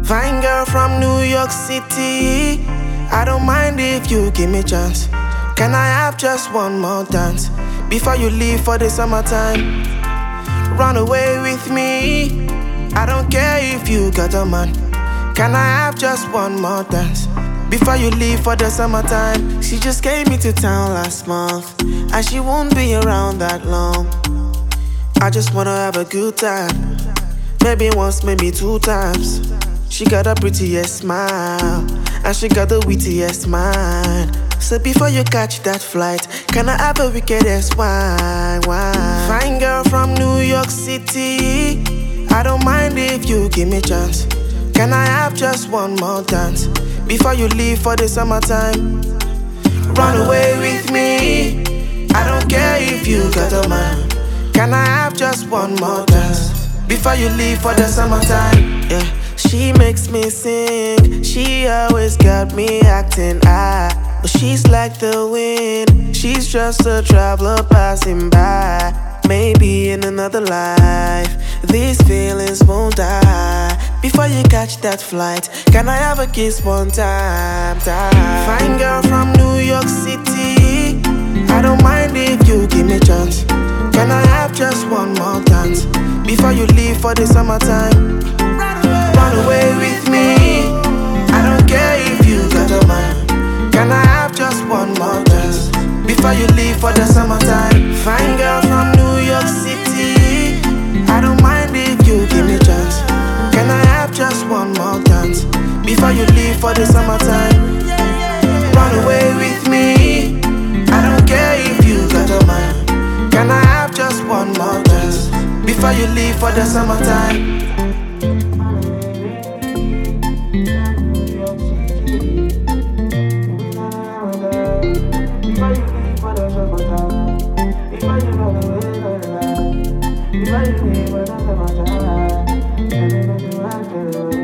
Fine girl from New York City, I don't mind if you give me chance. Can I have just one more dance before you leave for the summertime? Run away with me, I don't care if you got a man. Can I have just one more dance before you leave for the summertime? She just came into town last month, and she won't be around that long. I just wanna have a good time, maybe once, maybe 2 times. She got a prettiest smile, and she got the wittiest mind. So before you catch that flight, can I have a wickedest wine? Fine girl from New York City, I don't mind if you give me chance. Can I have just one more dance before you leave for the summertime? Run away with me, I don't care if you got a man. Can I have just one more dance before you leave for the summertime? Yeah. She makes me sing, she always got me acting high. But she's like the wind, she's just a traveler passing by. Maybe in another life, these feelings won't die. Before you catch that flight, can I have a kiss one time? Fine girl from New York City, I don't mind if you give me chance. Can I have just one more dance before you leave for the summertime? Run away with me, I don't care if you got a man. Can I have just one more dance before you leave for the summertime? Fine girl from New York City, I don't mind if you give me chance. Can I have just one more dance before you leave for the summertime? Run away with me, I don't care if you got a man. Can I have just one more dance before you leave for the summertime? If I leave for the summertime,